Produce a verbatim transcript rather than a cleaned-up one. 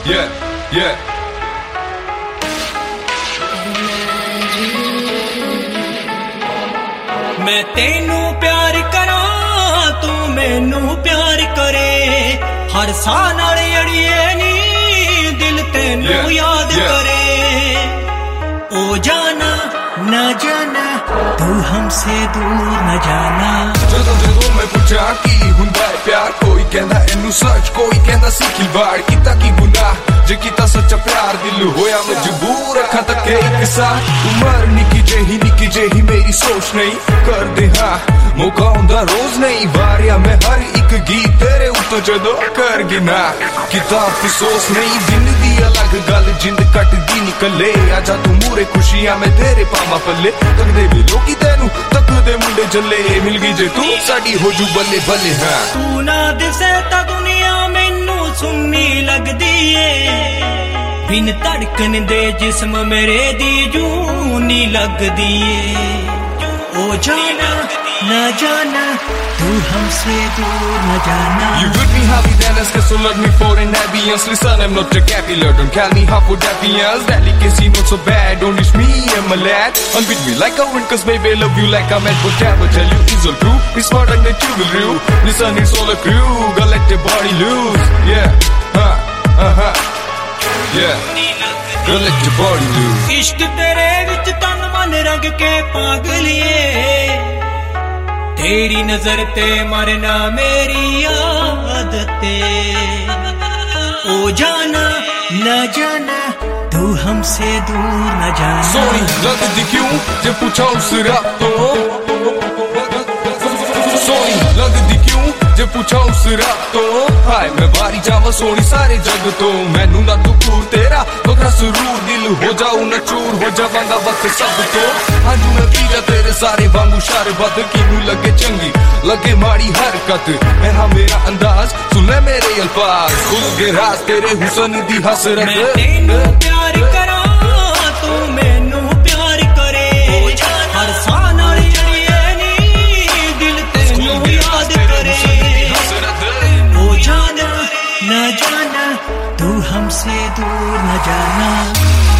yeah, yeah. मैं तेनू प्यार करा तू मैनू प्यार करे हर सा नाल अड़िए नी दिल तेनू yeah, याद yeah. करे ओ जाना न जाना तू हमसे दूर न जाना। ਜਦੋਂ ਜਦੋਂ ਮੈਂ ਪੁੱਛਾਂ ਕੀ ਹੁੰਦਾ ਹੈ ਪਿਆਰ ਕੋਈ ਕਹਿੰਦਾ ਇਹਨੂੰ ਸੱਚ ਕੋਈ ਕਹਿੰਦਾ ਸੀ ਖਿਲਵਾੜ ਕੀਤਾ ਕੀ ਗੁਨਾਹ ਜੇ ਕੀਤਾ ਸੱਚਾ ਪਿਆਰ ਦਿਲ ਹੋਇਆ ਮਜਬੂਰ ਅੱਖਾਂ ਤੱਕ ਇੱਕ ਸਾਹ ਉਮਰ ਨਿੱਕੀ ਜਿਹੀ ਨਿੱਕੀ ਜਿਹੀ ਮੇਰੀ ਸੋਚ ਨਹੀਂ ਕਰਦੇ ਹਾਂ ਮੌਕਾ ਹੁੰਦਾ ਰੋਜ਼ ਨਹੀਂ ਵਾਰਿਆ ਮੈਂ ਹਰ ਇੱਕ ਗੀਤ ਤੇਰੇ ਉੱਤੋਂ ਜਦੋਂ ਕਰ ਗਿਨਾ ਕੀਤਾ ਅਫਸੋਸ ਨਹੀਂ ਦਿਨ ਦੀ ਅਲੱਗ ਗੱਲ ਜਿੰਦ ਕੱਟਦੀ ਨਿਕਲੇ ਆਜਾ ਤੂੰ ਮੂਰੇ ਖੁਸ਼ੀਆਂ ਮੈਂ ਤੇਰੇ ਪਾਵਾਂ ਪੱਲੇ ਤੱਕਦੇ ਵੀ ਲੋਕੀ ਤੈਨੂੰ ਤੱਕਦੇ ਮੁੰਡੇ ਜੱਲੇ ਮਿਲ ਗਈ ਜੇ ਤੂੰ ਸਾਡੀ ਹੋ ਜੂ ਬੱਲੇ ਬੱਲੇ ਹਾਂ ਤੂੰ ਨਾ ਦਿਸੇ ਤਾਂ ਦੁਨੀਆ ਮੈਨੂੰ ਸੁੰਨੀ ਲੱਗਦੀ ਏ ਬਿਨ ਧੜਕਣ ਦੇ ਜਿਸਮ ਮੇਰੇ ਦੀ ਜੂਨੀ ਲੱਗਦੀ ਏ ओ जाना न जाना तू हमसे दूर न जाना। You with me happy then let's get so let me for an ambience listen I'm not a capital don't call me half for defiance delicacy not so bad don't wish me I'm a lad and with me like a wind cause baby I love you like I'm at whatever tell you is all true it's smart and that you will do listen it's all a crew gotta let your body loose yeah huh uh-huh yeah gotta let your body loose इश्क तेरे विच तन मन रंग के पागलिए तेरी नजर ते मरना मेरी आदत ओ जाना न जाना तू हमसे दूर न जाना। सोनी लगदी क्यों जे पूछा उस रात तो सोनी लगदी क्यों जे पूछा उस रात तो हाय मैं वारी जावा सोनी सारे जग तो मैनू ना तू पूर तेरा बकरा सुरूर दिल हो जाऊं न चूर हो जावांगा वक्त सब तो आज मैं पीरा तेरे सारे वांगू शार बद किनू लगे चंगी लगे माड़ी हरकत मैं हाँ मेरा अंदाज सुन ले मेरे अल्फाज खुल के राज तेरे हुस्न दी हसरत मैं तेनू प्यार करा तू मैनू प्यार करे हर सा नाल अड़िए नी दिल तेनू याद करे ओ जाना न जाना तू हमसे दूर न जाना।